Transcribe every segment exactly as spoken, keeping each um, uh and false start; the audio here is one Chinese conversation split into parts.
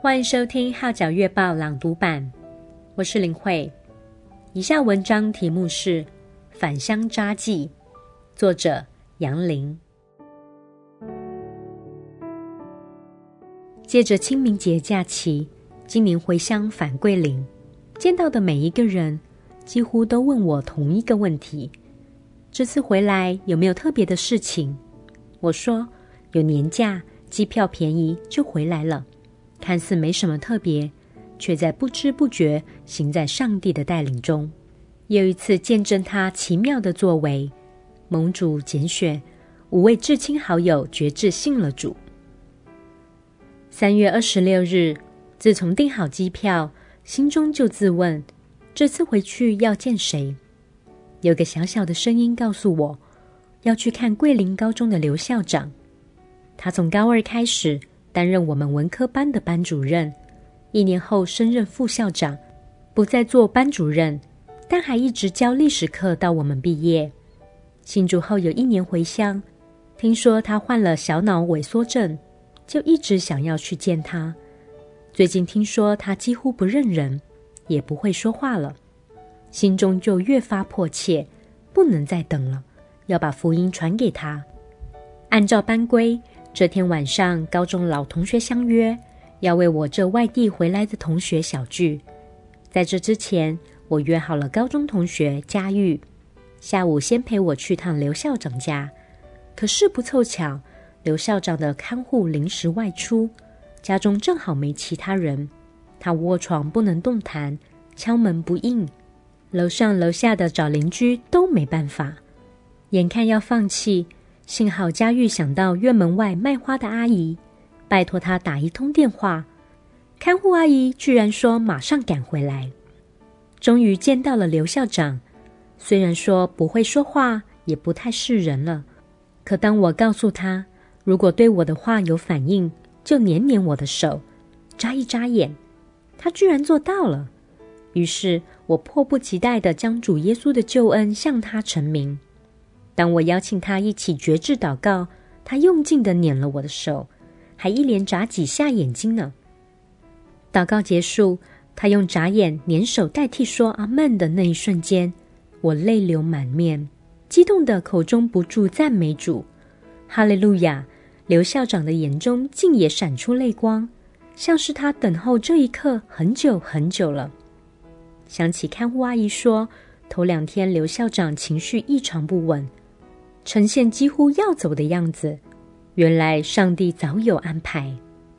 欢迎收听号角月报朗读版，我是林慧。以下文章题目是《返乡札记》，作者杨林。借着清明节假期，今年回乡返桂林，见到的每一个人几乎都问我同一个问题：这次回来有没有特别的事情？我说有年假，机票便宜就回来了，看似没什么特别，却在不知不觉行在上帝的带领中。又一次见证他奇妙的作为，蒙主拣选五位至亲好友决志信了主。三月二十六日，自从订好机票，心中就自问，这次回去要见谁？有个小小的声音告诉我，要去看桂林高中的刘校长。他从高二开始担任我们文科班的班主任，一年后升任副校长，不再做班主任，但还一直教历史课到我们毕业。信主后有一年回乡，听说他患了小脑萎缩症，就一直想要去见他。最近听说他几乎不认人，也不会说话了，心中就越发迫切，不能再等了，要把福音传给他。按照班规，这天晚上高中老同学相约，要为我这外地回来的同学小聚。在这之前，我约好了高中同学佳玉，下午先陪我去趟刘校长家。可是不凑巧，刘校长的看护临时外出，家中正好没其他人，他卧床不能动弹，敲门不应，楼上楼下的找邻居都没办法。眼看要放弃，幸好佳玉想到院门外卖花的阿姨，拜托她打一通电话，看护阿姨居然说马上赶回来。终于见到了刘校长，虽然说不会说话，也不太识人了，可当我告诉他，如果对我的话有反应，就捻捻我的手，眨一眨眼，他居然做到了。于是我迫不及待地将主耶稣的救恩向他陈明。当我邀请他一起决志祷告，他用劲地捻了我的手，还一连眨几下眼睛呢。祷告结束，他用眨眼捻手代替说阿们的那一瞬间，我泪流满面，激动的口中不住赞美主。哈利路亚！刘校长的眼中竟也闪出泪光，像是他等候这一刻很久很久了。想起看护阿姨说，头两天刘校长情绪异常不稳，呈现几乎要走的样子，原来上帝早有安排。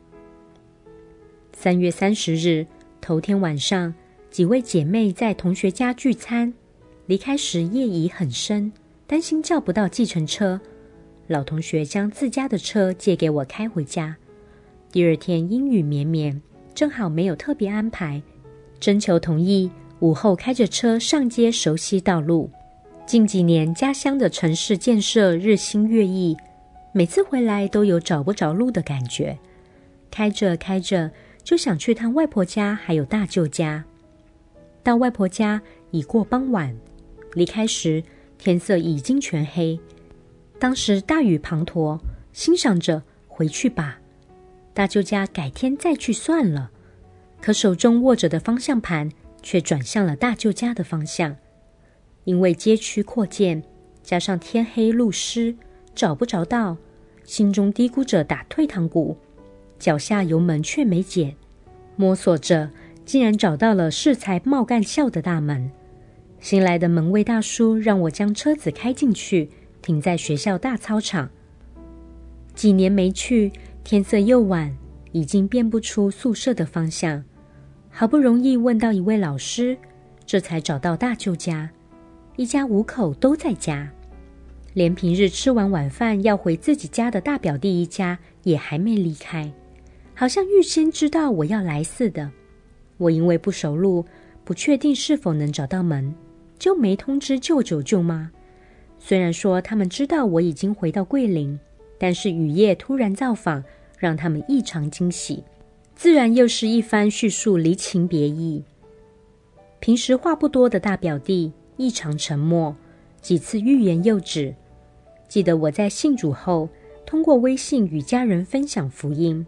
三月三十日，头天晚上，几位姐妹在同学家聚餐，离开时夜已很深，担心叫不到计程车，老同学将自家的车借给我开回家。第二天阴雨绵绵，正好没有特别安排，征求同意，午后开着车上街熟悉道路。近几年家乡的城市建设日新月异，每次回来都有找不着路的感觉。开着开着就想去趟外婆家还有大舅家。到外婆家已过傍晚，离开时天色已经全黑。当时大雨滂沱，心想着回去吧，大舅家改天再去算了。可手中握着的方向盘却转向了大舅家的方向。因为街区扩建，加上天黑路湿，找不着道，心中嘀咕着打退堂鼓，脚下油门却没减，摸索着竟然找到了适才茂干校的大门。新来的门卫大叔让我将车子开进去，停在学校大操场。几年没去，天色又晚，已经辨不出宿舍的方向，好不容易问到一位老师，这才找到大舅家。一家五口都在家，连平日吃完晚饭要回自己家的大表弟一家也还没离开，好像预先知道我要来似的。我因为不熟路，不确定是否能找到门，就没通知舅舅舅妈。虽然说他们知道我已经回到桂林，但是雨夜突然造访，让他们异常惊喜，自然又是一番叙述离情别意。平时话不多的大表弟异常沉默，几次欲言又止。记得我在信主后，通过微信与家人分享福音，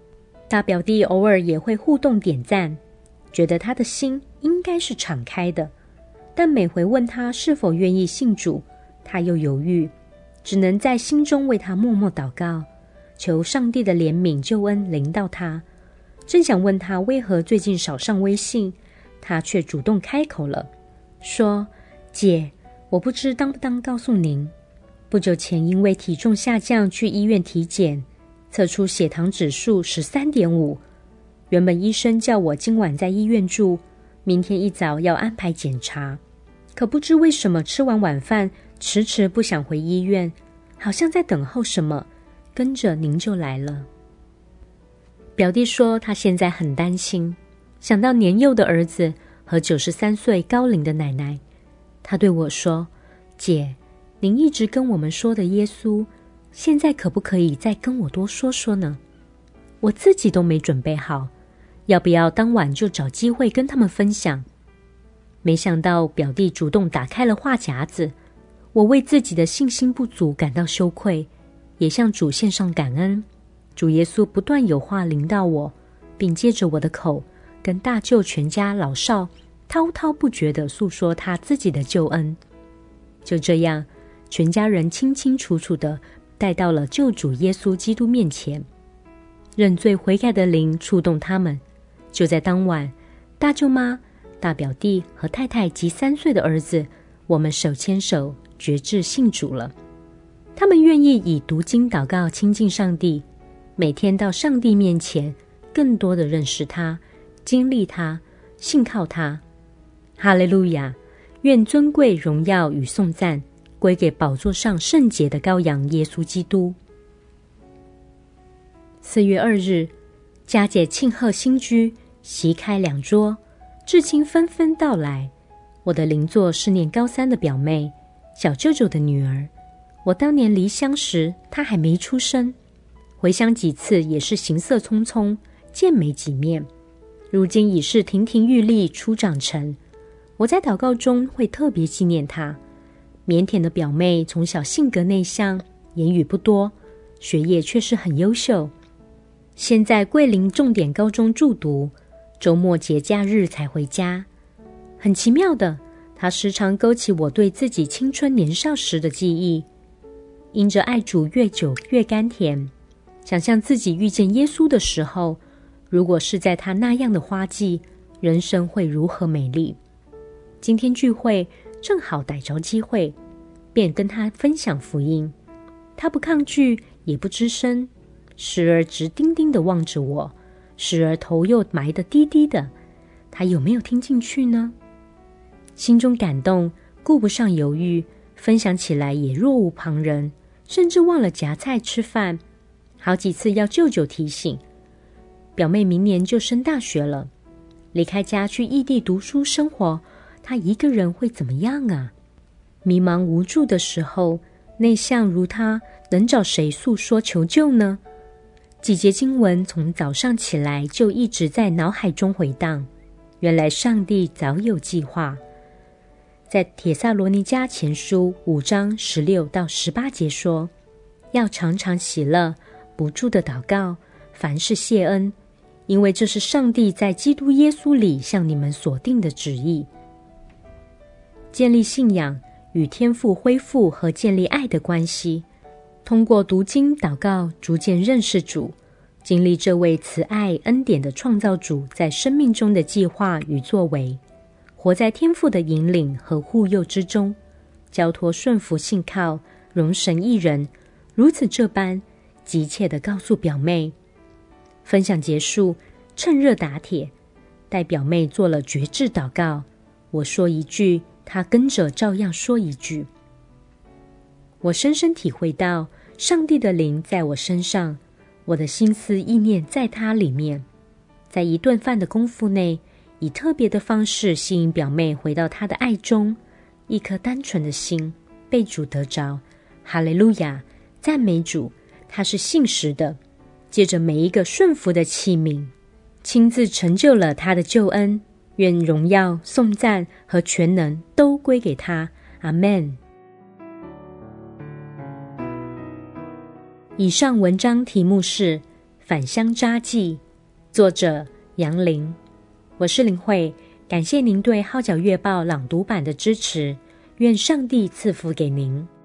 大表弟偶尔也会互动点赞，觉得他的心应该是敞开的，但每回问他是否愿意信主，他又犹豫，只能在心中为他默默祷告，求上帝的怜悯救恩临到他。正想问他为何最近少上微信，他却主动开口了，说：姐，我不知当不当告诉您，不久前因为体重下降去医院体检，测出血糖指数 十三点五， 原本医生叫我今晚在医院住，明天一早要安排检查，可不知为什么吃完晚饭迟迟不想回医院，好像在等候什么，跟着您就来了。表弟说他现在很担心，想到年幼的儿子和九十三岁高龄的奶奶，他对我说：姐，您一直跟我们说的耶稣，现在可不可以再跟我多说说呢？我自己都没准备好，要不要当晚就找机会跟他们分享？没想到表弟主动打开了话匣子，我为自己的信心不足感到羞愧，也向主献上感恩。主耶稣不断有话临到我，并接着我的口，跟大舅全家老少滔滔不绝地诉说他自己的救恩。就这样，全家人清清楚楚地带到了救主耶稣基督面前，认罪悔改的灵触动他们。就在当晚，大舅妈、大表弟和太太及三岁的儿子，我们手牵手决志信主了。他们愿意以读经祷告亲近上帝，每天到上帝面前更多的认识他，经历他，信靠他。哈利路亚！愿尊贵荣耀与颂赞归给宝座上圣洁的羔羊耶稣基督。四月二日，佳节庆贺新居，席开两桌，至亲纷纷到来。我的邻座是念高三的表妹，小舅舅的女儿。我当年离乡时，她还没出生。回乡几次也是行色匆匆，见没几面。如今已是亭亭玉立，初长成。我在祷告中会特别纪念她。腼腆的表妹从小性格内向，言语不多，学业却是很优秀。现在桂林重点高中就读，周末节假日才回家。很奇妙的，她时常勾起我对自己青春年少时的记忆。因着爱主越久越甘甜，想象自己遇见耶稣的时候，如果是在他那样的花季，人生会如何美丽。今天聚会正好逮着机会，便跟他分享福音。他不抗拒，也不吱声，时而直盯盯地望着我，时而头又埋得低低的。他有没有听进去呢？心中感动，顾不上犹豫，分享起来也若无旁人，甚至忘了夹菜吃饭。好几次要舅舅提醒。表妹明年就升大学了，离开家去异地读书生活，她一个人会怎么样啊？迷茫无助的时候，内向如她，能找谁诉说求救呢？几节经文从早上起来就一直在脑海中回荡，原来上帝早有计划。在帖撒罗尼迦前书五章十六到十八节说，要常常喜乐，不住的祷告，凡事谢恩，因为这是上帝在基督耶稣里向你们所定的旨意。建立信仰与天父恢复和建立爱的关系，通过读经祷告逐渐认识主，经历这位慈爱恩典的创造主在生命中的计划与作为，活在天父的引领和护佑之中，交托顺服信靠，容神一人，如此这般急切地告诉表妹。分享结束，趁热打铁，带表妹做了决志祷告。我说一句，她跟着照样说一句。我深深体会到上帝的灵在我身上，我的心思意念在他里面。在一顿饭的功夫内，以特别的方式吸引表妹回到他的爱中，一颗单纯的心被主得着。哈利路亚，赞美主，他是信实的，借着每一个顺服的器皿，亲自成就了他的救恩。愿荣耀、颂赞和全能都归给他。阿们。以上文章题目是返乡札记， 作者杨玲，我是林慧，感谢您对号角月报朗读版的支持，愿上帝赐福给您。